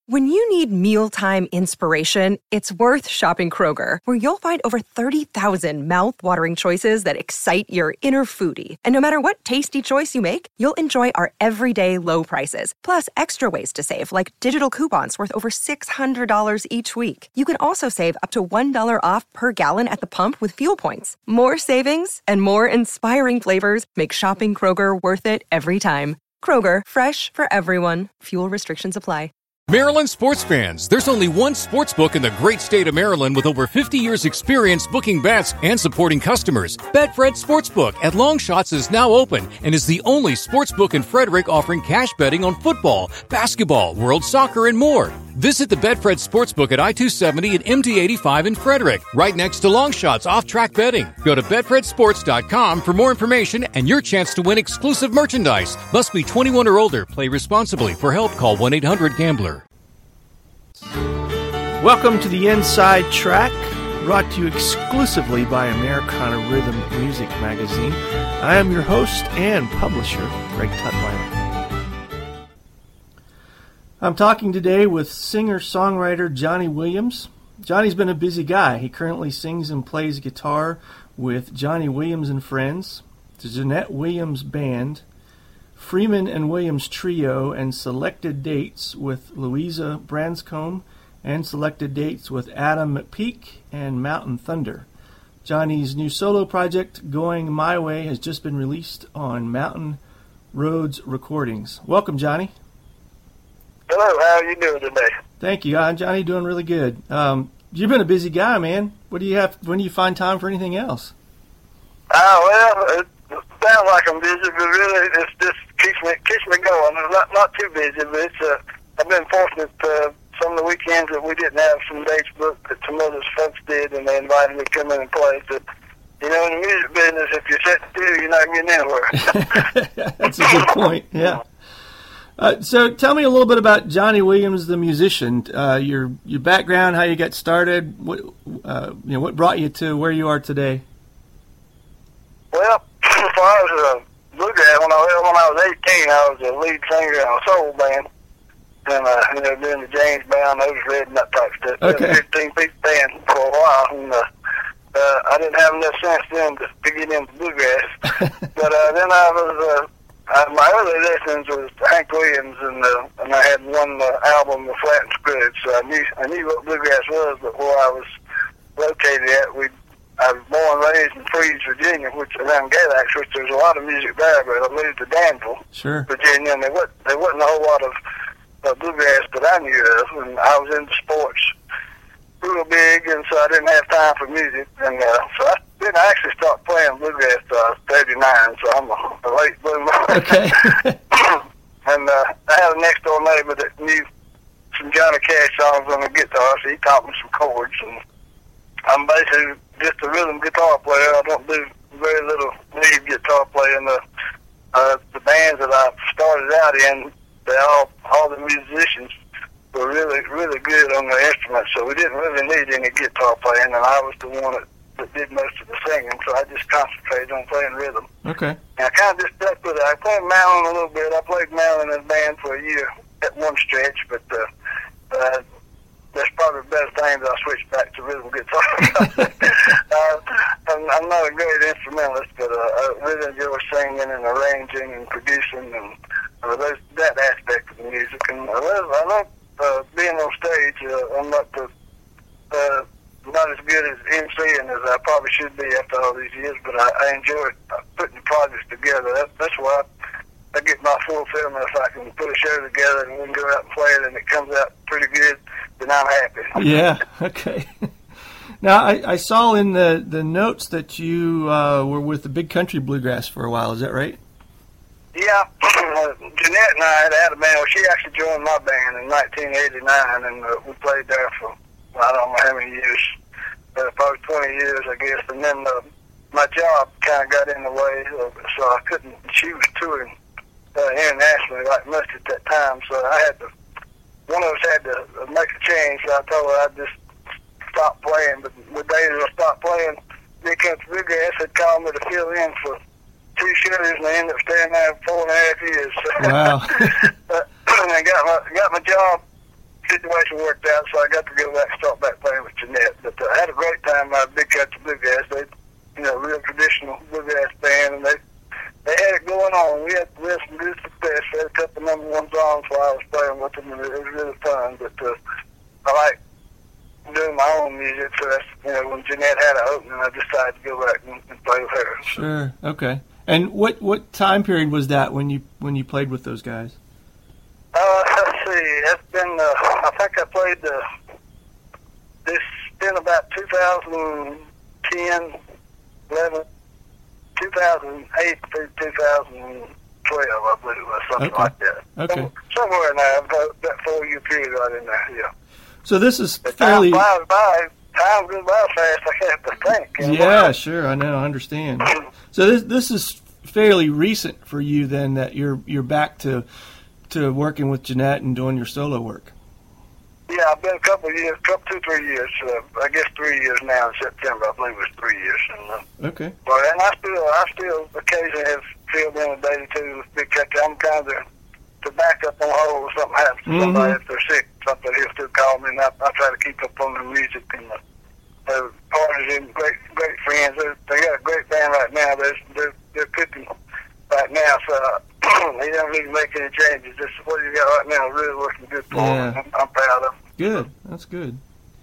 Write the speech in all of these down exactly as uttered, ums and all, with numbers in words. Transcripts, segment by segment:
When you need mealtime inspiration, it's worth shopping Kroger, where you'll find over thirty thousand mouth-watering choices that excite your inner foodie. And no matter what tasty choice you make, you'll enjoy our everyday low prices, plus extra ways to save, like digital coupons worth over six hundred dollars each week. You can also save up to one dollar off per gallon at the pump with fuel points. More savings and more inspiring flavors make shopping Kroger worth it every time. Kroger, fresh for everyone. Fuel restrictions apply. Maryland sports fans, there's only one sports book in the great state of Maryland with over fifty years experience booking bets and supporting customers. Betfred Sportsbook at Longshots is now open and is the only sportsbook in Frederick offering cash betting on football, basketball, world soccer, and more. Visit the Betfred Sportsbook at I two seventy and M D eighty-five in Frederick, right next to Longshots off-track betting. Go to betfred sports dot com for more information and your chance to win exclusive merchandise. Must be twenty-one or older. Play responsibly. For help, call one eight hundred gambler. Welcome to the Inside Track, brought to you exclusively by Americana Rhythm Music Magazine. I am your host and publisher, Greg Tutwiler. I'm talking today with singer-songwriter Johnny Williams. Johnny's been a busy guy. He currently sings and plays guitar with Johnny Williams and Friends, the Jeanette Williams Band, Freeman and Williams Trio, and selected dates with Louisa Branscombe, and selected dates with Adam McPeak and Mountain Thunder. Johnny's new solo project, Going My Way, has just been released on Mountain Roads Recordings. Welcome, Johnny. Hello, how are you doing today? Thank you. I'm Johnny, doing really good. Um, you've been a busy guy, man. What do you have? When do you find time for anything else? Oh, well, it sounds like I'm busy, but really it's just keeps me keeps me going. I'm not not too busy, but it's uh, I've been fortunate. Uh, some of the weekends that we didn't have some dates booked that some other folks did, and they invited me to come in and play. So, you know, in the music business, if you're set to do, you're not getting anywhere. That's a good point. Yeah. Uh, so, tell me a little bit about Johnny Williams, the musician. Uh, your your background, how you got started. What uh, you know, what brought you to where you are today? Well, before I was a bluegrass, when I when I was eighteen, I was a lead singer in a soul band. And, uh, you know, doing the James Brown, Otis Red, and that type of stuff. Okay. fifteen-piece band for a while. And, uh, uh, I didn't have enough sense then to, to get into bluegrass. But uh, then I was, uh, uh, my early lessons was Hank Williams, and uh, and I had one uh, album, The Flat and Scrooge. So I knew I knew what bluegrass was, but where I was located at, we I was born and raised in Freeze, Virginia, which around Galax, which there's a lot of music there, but I moved to Danville, sure. Virginia, and there wasn't, there wasn't a whole lot of Uh, bluegrass that I knew of, and I was into sports real big, and so I didn't have time for music, and uh, so I didn't actually start playing bluegrass till I was thirty-nine, so I'm a, a late bloomer. Okay. And uh, I had a next door neighbor that knew some Johnny Cash songs on the guitar, so he taught me some chords, and I'm basically just a rhythm guitar player. I don't do very little lead guitar playing. The, uh, the bands that I started out in, they all, all the musicians were really, really good on their instruments, so we didn't really need any guitar playing, and I was the one that, that did most of the singing, so I just concentrated on playing rhythm. Okay. And I kind of just stuck with it. I played Malin a little bit. I played Malin in a band for a year at one stretch, but uh, uh, that's probably the best thing that I switched back to rhythm guitar. uh, I'm, I'm not a great instrumentalist, but uh, I really enjoy singing and arranging and producing and Uh, there's that aspect of the music, and I love, I love uh, being on stage. Uh, I'm not the, uh, not as good as emceeing as I probably should be after all these years, but I, I enjoy putting projects together. That, that's why I, I get my fulfillment if I can put a show together and we can go out and play it, and it comes out pretty good, then I'm happy. Yeah. Okay. Now I, I saw in the, the notes that you uh, were with the Big Country Bluegrass for a while. Is that right? Yeah, uh, Jeanette and I had had a band. Well, she actually joined my band in nineteen eighty-nine, and uh, we played there for, well, I don't know how many years, uh, probably twenty years, I guess. And then uh, my job kind of got in the way, uh, so I couldn't. She was touring uh, internationally like most at that time, so I had to. One of us had to make a change. So I told her I'd just stop playing. But the day that I stopped playing, Big Country Bluegrass had called me to fill in for two shows, and I ended up staying there four and a half years. Wow. And I got my got my job situation worked out, so I got to go back and start back playing with Jeanette. But uh, I had a great time. My Big Country Bluegrass, they, you know, real traditional bluegrass band, and they they had it going on. We had, we had some good success. We had a couple of number one songs while I was playing with them, and it was really fun. But uh, I like doing my own music, so that's, you know, when Jeanette had an opening, I decided to go back and, and play with her. Sure. Okay. And what what time period was that when you when you played with those guys? Uh, let's see. That's been. Uh, I think I played the. This been about two thousand ten, eleven, two thousand eight through two thousand twelve, I believe it was, something Okay. like that. Okay. Some, somewhere in there, about that four-year period right in there. Yeah. So this is But fairly. time flies by. Time goes by fast. I have to think. you know. Yeah, sure. I know. I understand. So this this is fairly recent for you then, that you're you're back to to working with Jeanette and doing your solo work. Yeah, I've been a couple of years, couple two, three years. Uh, I guess three years now in September. I believe it was three years. And, uh, Okay. But and I still, I still occasionally have filled in a day or two with Big Country. I'm kind of to back up on hold if something happens to Mhm. somebody, if they're sick, something, he'll still call me, and I, I try to keep up on the music and the, the partners and great, great friends. They're, they got a great band right now. They're, they're, they're cooking right now, so uh, he doesn't need to make any changes. This what you got right now is really working good for Yeah. him. I'm, I'm proud of him. Good. That's good.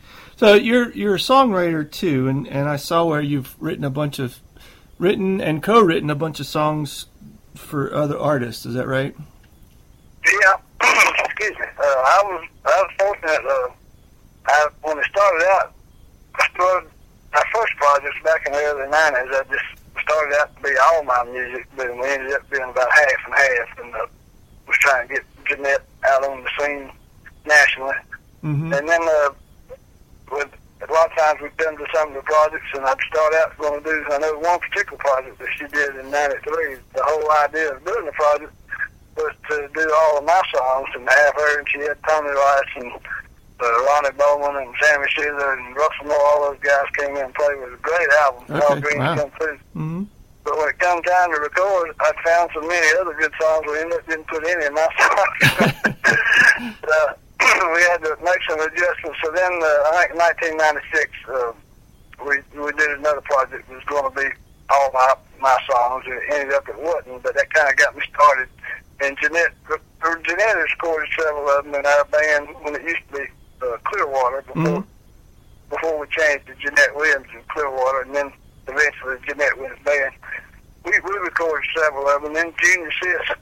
So you're you're a songwriter too, and, and I saw where you've written a bunch of written and co-written a bunch of songs for other artists. Is that right? Yeah, excuse me. Uh, I was I was fortunate. Uh, I when it started out, I started my first projects back in the early nineties. I just started out to be all my music, but we ended up being about half and half, and uh, was trying to get Jeanette out on the scene nationally. Mm-hmm. And then uh, with a lot of times we've been to some of the projects, and I'd start out going to do. I know one particular project that she did in ninety-three. The whole idea of doing the project was to do all of my songs and have her, and she had Tony Rice and uh, Ronnie Bowman and Sammy Schuler and Russell Moore. All those guys came in and played. It was a great album. Okay, All Dreams wow. Come True. Mm-hmm. But when it come time to record, I found so many other good songs we ended up didn't put any of my songs. uh, we had to make some adjustments. So then, uh, I think in nineteen ninety-six, uh, we we did another project that was going to be all my my songs, and it ended up it wasn't. But that kind of got me started. And Jeanette, uh, Jeanette has recorded several of them in our band when it used to be uh, Clearwater before Mm-hmm. before we changed to Jeanette Williams and Clearwater, and then eventually Jeanette Williams Band. We we recorded several of them. And then Junior Sis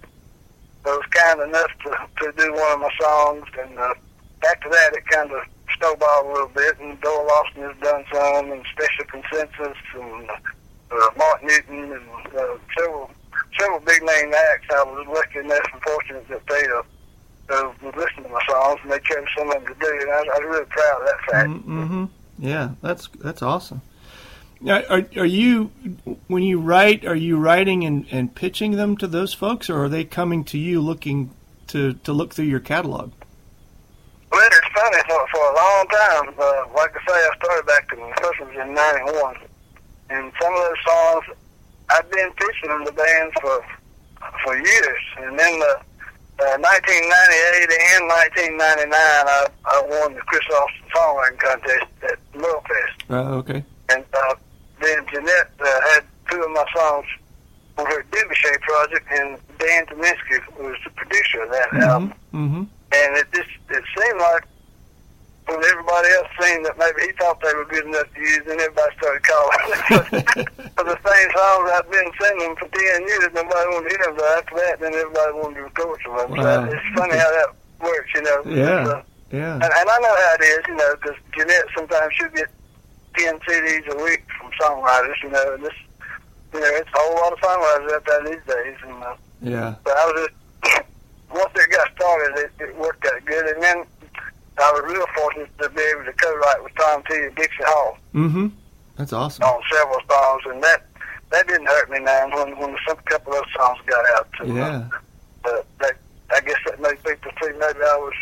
was kind enough to, to do one of my songs, and uh, after that it kind of snowballed a little bit, and Doyle Lawson has done some, and Special Consensus, and uh, Mark Newton, and uh, several several big name acts. I was lucky enough and fortunate that they uh, uh, would listen to my songs, and they chose some of them to do, and I, I was really proud of that fact. Mm-hmm. Yeah, that's that's awesome. Now, are are you, when you write, are you writing and, and pitching them to those folks, or are they coming to you looking to, to look through your catalog? Well, it's funny, for, for a long time, uh, like I say, I started back in, the first one was in ninety-one, and some of those songs, I've been pitching them to bands for for years, and then uh, uh, nineteen ninety-eight and nineteen ninety-nine, I, I won the Chris Austin Songwriting Contest at Millfest, Uh, okay. and uh, then Jeanette uh, had two of my songs on her Dubuchet project, and Dan Tominski was the producer of that Mm-hmm. album. Mm-hmm. And it just it seemed like when everybody else seen that maybe he thought they were good enough to use, and everybody started calling for the same songs I've been singing for ten years. Nobody wanted to hear them, but after that, then everybody wanted to record some of them. Wow. So it's funny how that works, you know. Yeah. Uh, Yeah. and, and I know how it is, you know, because Jeanette sometimes she'll get ten C Ds a week from songwriters, you know, and this, you know, it's a whole lot of songwriters out there these days. And uh, Yeah. but I was just, once it got started, it, it worked out good. And then I was real fortunate to be able to co-write with Tom T at Dixie Hall Mm-hmm. That's awesome. on several songs, and that that didn't hurt me none when when some couple of those songs got out. So, Yeah. uh, that I guess that made people think maybe I was.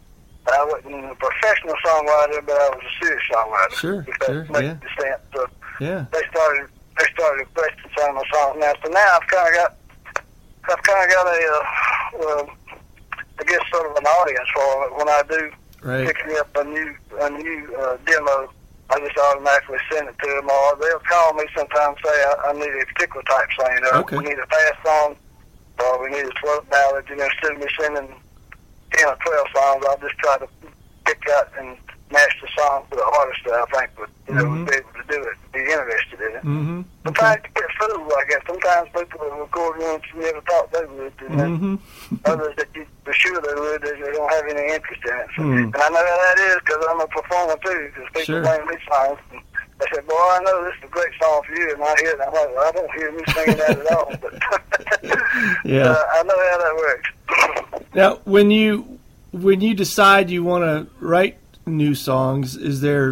I wasn't a professional songwriter, but I was a serious songwriter. Sure, if that sure, makes yeah. sense. So Yeah. they started they started requesting some of my songs now. So now I've kind of got I've kind of got a uh, well, I guess sort of an audience for it when I do right. picking up a new a new uh, demo, I just automatically send it to them. Or they'll call me sometimes and say, I, I need a particular type song. Or okay. we need a fast song, or we need a slow ballad. You know, instead of me sending ten or twelve songs, I'll just try to pick out and match the song to the artist that I think would, you know, mm-hmm. would be able to do it, be interested in it. Mm-hmm. Sometimes you get fooled like that. Sometimes people will record ones you never thought they would, and mm-hmm. others that you for sure they would, they don't have any interest in it. So, mm. And I know how that is because I'm a performer too, because people sure. play me songs. And they say, boy, I know this is a great song for you, and I hear it, and I'm like, well, I don't hear me singing that at all. But yeah. uh, I know how that works. Now, when you when you decide you want to write new songs, is there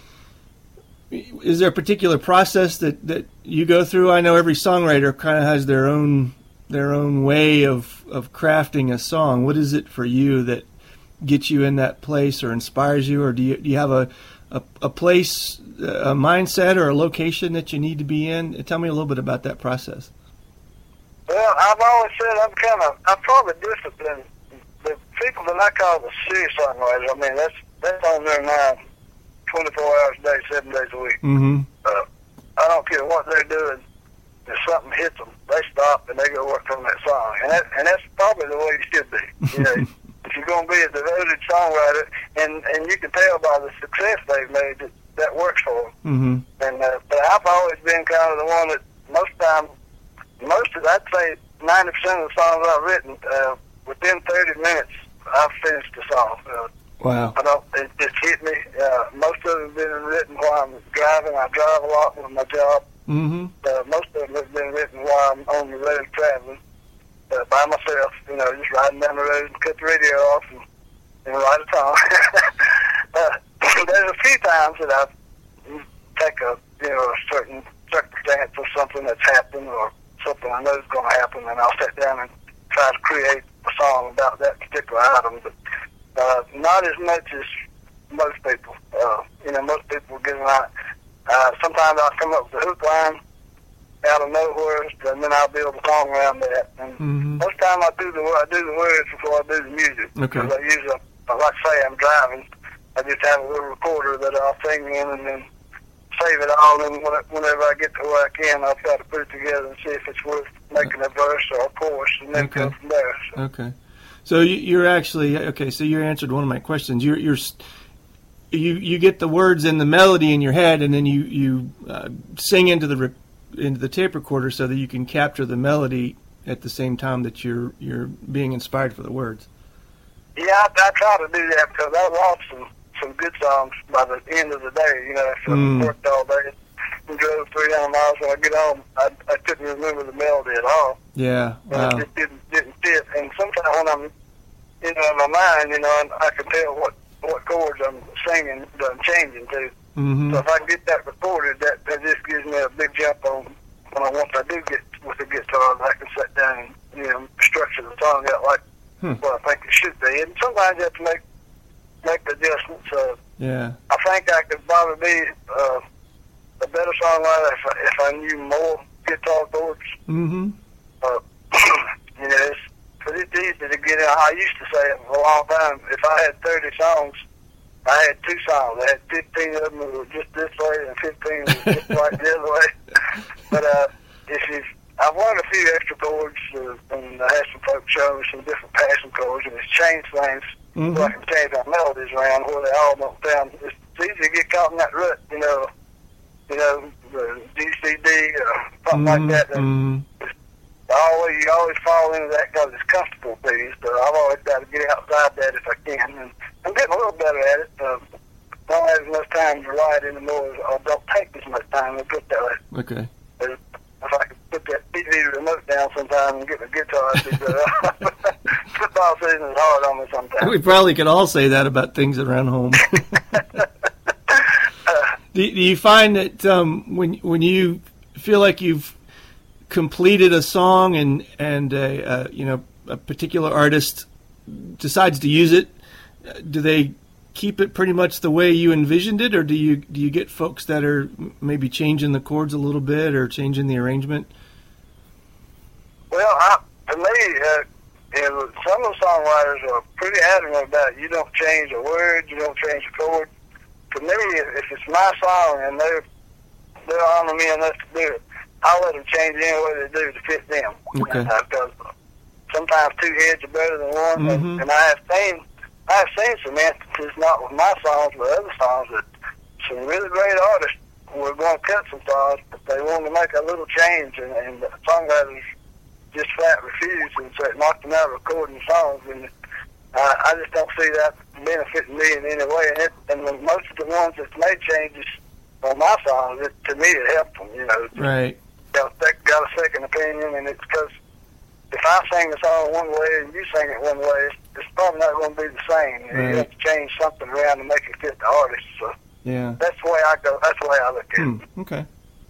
is there a particular process that, that you go through? I know every songwriter kind of has their own their own way of, of crafting a song. What is it for you that gets you in that place or inspires you, or do you do you have a a, a place, a mindset, or a location that you need to be in? Tell me a little bit about that process. Well, I've always said I'm kind of I'm probably disciplined. The people that I call the serious songwriters, I mean that's that's on their mind twenty-four hours a day, seven days a week. Mm-hmm. Uh, I don't care what they're doing. If something hits them, they stop and they go work on that song. And that, and that's probably the way you should be. You know, if you're going to be a devoted songwriter, and, and you can tell by the success they've made that that works for them. Mm-hmm. And uh, but I've always been kind of the one that most time, most of I'd say ninety percent of the songs I've written, uh, within thirty minutes, I've finished the song. Uh, Wow. I don't, it just hit me. Uh, most of them have been written while I'm driving. I drive a lot with my job. Mm-hmm. Uh, most of them have been written while I'm on the road traveling uh, by myself, you know, just riding down the road and cut the radio off and, and write a song. uh, there's a few times that I take a, you know, a certain circumstance or something that's happened or something I know is going to happen, and I'll sit down and try to create a song about that particular item. But Uh, not as much as most people. Uh, you know, most people get it out. Uh, sometimes I'll come up with a hook line out of nowhere, and then I'll build a song around that. And mm-hmm. most time I do the I do the words before I do the music. Okay. Because I use a, like I say, I'm driving. I just have a little recorder that I'll sing in and then save it all. And whenever I get to where I can, I'll try to put it together and see if it's worth making a verse or a chorus, and then okay. go from there. So. Okay. So you're actually okay. So you answered one of my questions. You're you're you you get the words and the melody in your head, and then you you uh, sing into the re- into the tape recorder so that you can capture the melody at the same time that you're you're being inspired for the words. Yeah, I, I try to do that because I lost some some good songs by the end of the day. You know, after Mm. I worked all day and drove three hundred miles, when I get home, I I couldn't remember the melody at all. Yeah. Wow. And it just didn't didn't fit. And sometimes when I'm, you know, in my mind, you know, and I can tell what what chords I'm singing, that I'm changing to. Mm-hmm. So if I can get that recorded, that that just gives me a big jump on when I once I do get with the guitar, I can sit down and, you know, structure the song out like Hmm. what I think it should be. And sometimes you have to make make the adjustments. Uh, Yeah. I think I could probably be uh, a better songwriter if I, if I knew more guitar chords. Mm-hmm. Uh, you know, it's, cause it's easy to get in. I used to say it for a long time. If I had thirty songs, I had two songs. I had fifteen of them that were just this way and fifteen that were just like the other way. But uh, if you, I've learned a few extra chords, uh, and I had some folks show me some different passing chords, and it's changed things. Mm-hmm. So I can change our melodies around where they all don't sound. It's easy to get caught in that rut, you know. You know, the G C D or something Mm-hmm. like that. Mm-hmm. Always, you always fall into that because it's comfortable to you. So I've always got to get outside that if I can. And I'm getting a little better at it. Uh, don't have as much time to write anymore, or don't take as much time to put that way. Okay. But if I could put that T V remote down sometime and get the guitar, I'd be better. Football season is hard on me sometimes. We probably could all say that about things around home. do, do you find that um, when when you feel like you've completed a song and and a, uh, you know a particular artist decides to use it, do they keep it pretty much the way you envisioned it, or do you do you get folks that are maybe changing the chords a little bit or changing the arrangement? Well, I, to me, uh, And some of the songwriters are pretty adamant about it. You don't change a word, you don't change a chord. To me, if it's my song and they're, they're honoring me enough to do it, I'll let them change it any way they do to fit them. Okay. Uh, because sometimes two heads are better than one, Mm-hmm. and, and I have seen I have seen some instances, not with my songs, but other songs, that some really great artists were going to cut some songs, but they wanted to make a little change, and, and the songwriters just flat refused, and so it knocked them out of recording songs. And uh, I just don't see that benefiting me in any way. And, it, and the, most of the ones that made changes on my songs, it, to me, it helped them. You know, Right. got, got a second opinion, and it's because if I sing the song one way and you sing it one way, it's, it's probably not going to be the same. Right. You have to change something around to make it fit the artist. So Yeah. that's the way I go. That's the way I look at it. Hmm. Okay.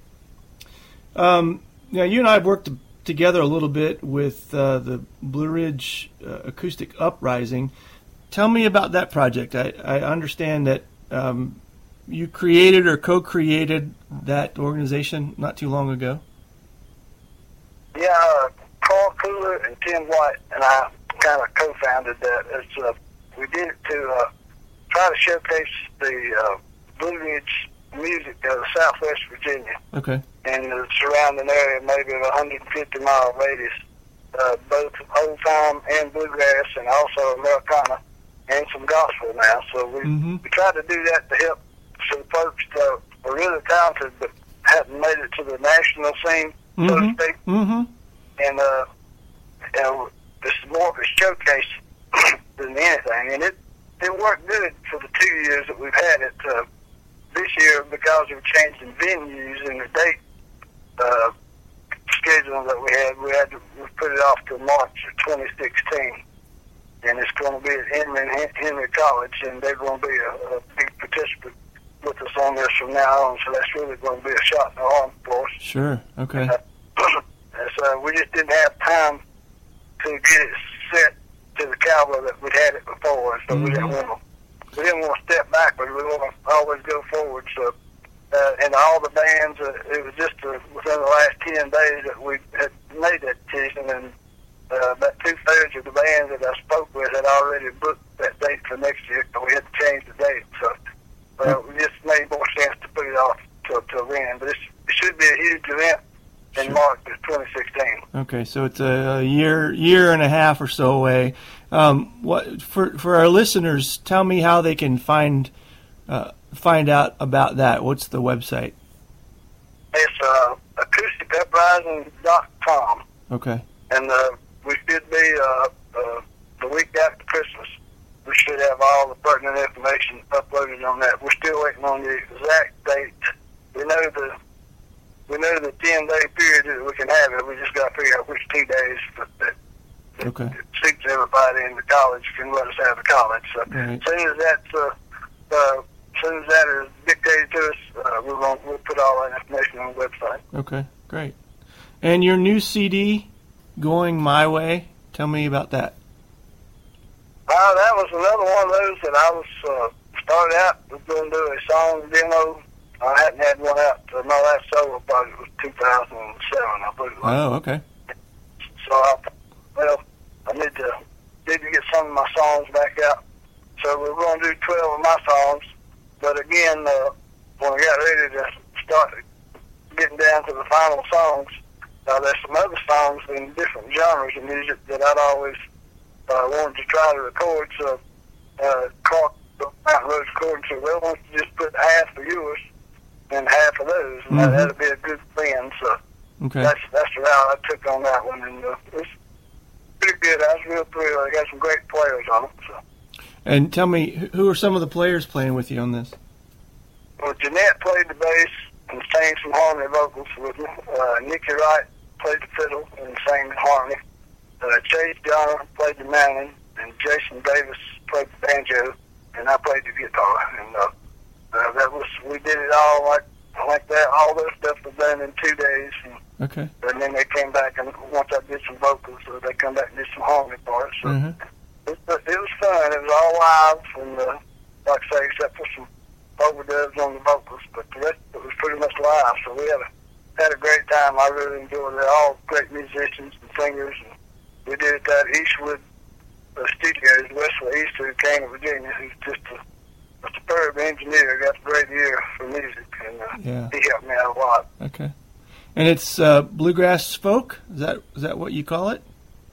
Um, now, you and I have worked together a little bit with uh, the Blue Ridge uh, Acoustic Uprising. Tell me about that project. I, I understand that um, you created or co-created that organization not too long ago. Yeah, uh, Carl Cooler and Tim White and I kind of co-founded that. It's, uh, we did it to uh, try to showcase the uh, Blue Ridge music of Southwest Virginia Okay. and the surrounding area, maybe of a one hundred fifty mile radius, uh, both old time and bluegrass, and also Americana and some gospel now. So we Mm-hmm. we tried to do that to help some folks that were really talented but hadn't made it to the national scene, so to Mm-hmm. speak. Mm-hmm. And uh, you know, this is more of a showcase than anything, and it it worked good for the two years that we've had it. Uh, this year, because of changing venues and the date uh, schedule that we had, we had to we put it off to March of twenty sixteen, and it's going to be at Henry, Henry College, and they're going to be a, a big participant with us on this from now on. So that's really going to be a shot in the arm for us. Sure. Okay. And so we just didn't have time to get it set to the caliber that we'd had it before, so Mm-hmm. we didn't want to. We didn't want to step backward. We want to always go forward. So, uh, and all the bands, uh, it was just uh, within the last ten days that we had made that decision, and uh, about two thirds of the bands that I spoke with had already booked that date for next year, so we had to change the date. So, uh, it just made more sense to put it off till till then. But it's, it should be a huge event in Sure. March of twenty sixteen. Okay, so it's a, a year, year and a half or so away. Um, what for for our listeners? Tell me how they can find uh, find out about that. What's the website? It's uh, acoustic uprising dot com, Okay. and uh, we should be uh, uh, the week after Christmas. We should have all the pertinent information uploaded on that. We're still waiting on the exact date. We know the we know the ten day period that we can have it. We just got to figure out which two days that, that, that Okay. suits everybody in the college can let us have the college. So Right. as soon as that's uh, uh, as soon as that is dictated to us, uh, we're going we'll put all that information on the website. Okay. Great. And your new C D, Going My Way. Tell me about that. Uh, that was another one of those that I was uh, started out was going to do a song demo. I hadn't had one out. Uh, my last solo project was two thousand seven, I believe. Oh, okay. So I thought, well, I need to need to get some of my songs back out. So we're going to do twelve of my songs. But again, uh, when we got ready to start getting down to the final songs, uh, there's some other songs in different genres of music that I'd always uh, wanted to try to record. So uh, Clark, the Mountain Roads Recording, so well, why don't you just put half of yours and half of those, and Mhm. that, that'll be a good blend. So Okay. that's that's the route I took on that one, and uh, it's pretty good. I was real thrilled. I got some great players on it. So. And tell me, who are some of the players playing with you on this? Well, Jeanette played the bass and sang some harmony vocals with me. Uh, Nikki Wright played the fiddle and sang the harmony. Uh, Chase Johnner played the mandolin, and Jason Davis played the banjo, and I played the guitar. And uh, uh, that was we did it all like like that. All those stuff was done in two days, and, Okay. and then they came back and once I did some vocals, so they come back and did some harmony parts. So Mm-hmm. it, it was fun. It was all live, and uh, like I say, except for some overdubs on the vocals, but the rest of it was pretty much live. So we had a had a great time. I really enjoyed it. All great musicians and singers, and we did it at Eastwood uh, Studios, Wesley Eastwood, Canaan, Virginia. He's just a, a superb engineer, got a great ear for music, and uh, yeah. he helped me out a lot. Okay. And it's uh, bluegrass folk? Is that is that what you call it?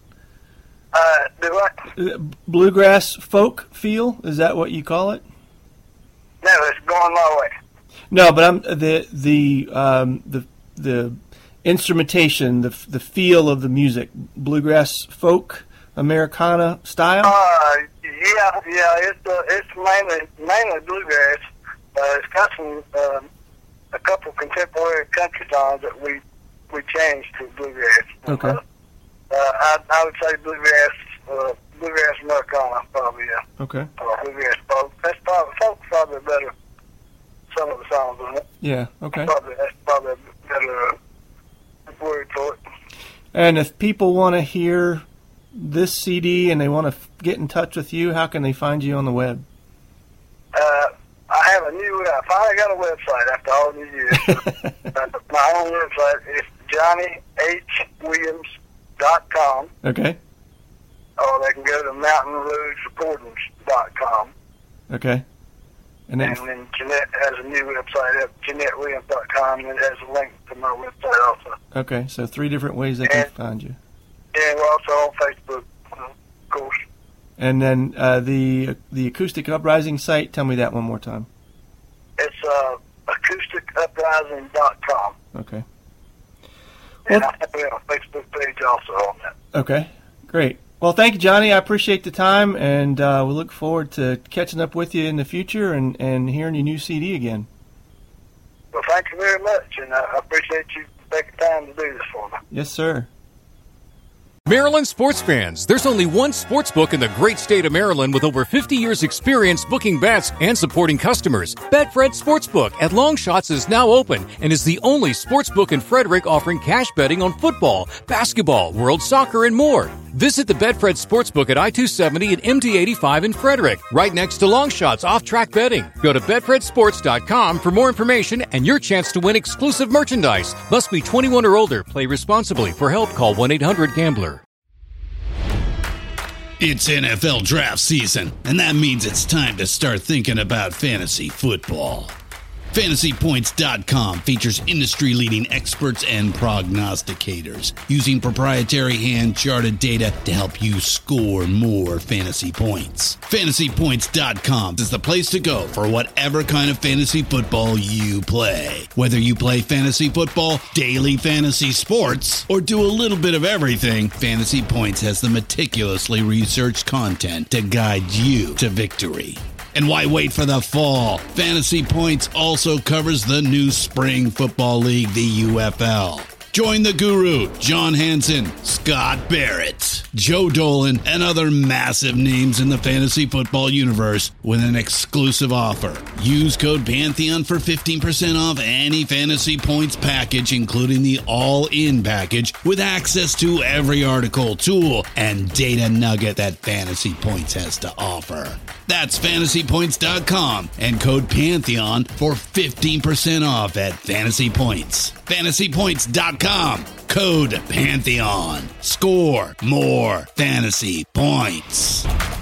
Uh, do what? Bluegrass folk feel? Is that what you call it? No, it's going my way. No, but I'm the the um, the the instrumentation, the the feel of the music, bluegrass folk, Americana style. Uh, yeah, yeah, it's uh, it's mainly mainly bluegrass. Uh, it's got some um, a couple contemporary country songs that we we changed to bluegrass. Okay. Uh, uh, I I would say bluegrass, uh, bluegrass Americana, probably. Yeah. Okay. Or bluegrass folk. That's probably folk's probably better. Some of the songs on it. Yeah. Okay. Probably that's probably a better uh, word for it. And if people want to hear this C D and they want to f- get in touch with you, how can they find you on the web? Uh, I have a new. I finally got a website after all these years. uh, my own website is Johnny H Williams dot com. Okay. Or they can go to Mountain Roads Recordings dot com. Okay. And then, And then Jeanette has a new website at Jeanette Williams dot com, and it has a link to my website also. okay, so three different ways they can And- find you. And we're also on Facebook, of course. And then uh, the the Acoustic Uprising site. Tell me that one more time. It's uh, acoustic uprising dot com. Okay. And Well- I have a Facebook page also on that. Okay. Great. Well, thank you, Johnny. I appreciate the time, and uh, we look forward to catching up with you in the future and, and hearing your new C D again. Well, thank you very much, and I appreciate you taking time to do this for me. Yes, sir. Maryland sports fans, there's only one sports book in the great state of Maryland with over fifty years experience booking bets and supporting customers. Betfred Sportsbook at Longshots is now open and is the only sportsbook in Frederick offering cash betting on football, basketball, world soccer, and more. Visit the Betfred Sportsbook at I two seventy and M D eighty-five in Frederick, right next to Longshots off-track betting. Go to betfred sports dot com for more information and your chance to win exclusive merchandise. Must be twenty-one or older. Play responsibly. For help, call one eight hundred gambler. It's N F L draft season, and that means it's time to start thinking about fantasy football. Fantasy Points dot com features industry-leading experts and prognosticators using proprietary hand-charted data to help you score more fantasy points. Fantasy Points dot com is the place to go for whatever kind of fantasy football you play. Whether you play fantasy football, daily fantasy sports, or do a little bit of everything, Fantasy Points has the meticulously researched content to guide you to victory. And why wait for the fall? Fantasy Points also covers the new spring football league, the U F L. Join the guru, John Hansen, Scott Barrett, Joe Dolan, and other massive names in the fantasy football universe with an exclusive offer. Use code Pantheon for fifteen percent off any Fantasy Points package, including the all-in package, with access to every article, tool, and data nugget that Fantasy Points has to offer. That's Fantasy Points dot com and code Pantheon for fifteen percent off at Fantasy Points. Fantasy Points dot com, code Pantheon. Score more fantasy points.